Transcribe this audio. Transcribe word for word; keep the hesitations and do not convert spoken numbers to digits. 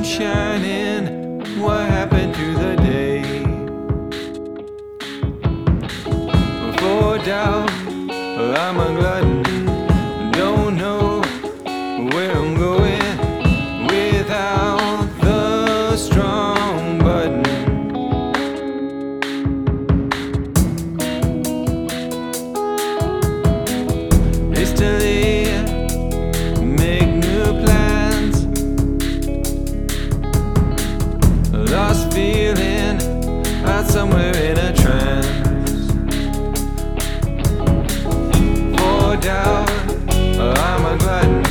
moon shining. What happened to the day? For doubt, I'm a glutton. Don't know where I'm going without the strong button. Hastily make new plans. Lost feeling out somewhere in a trance. For doubt, I'm a glutton.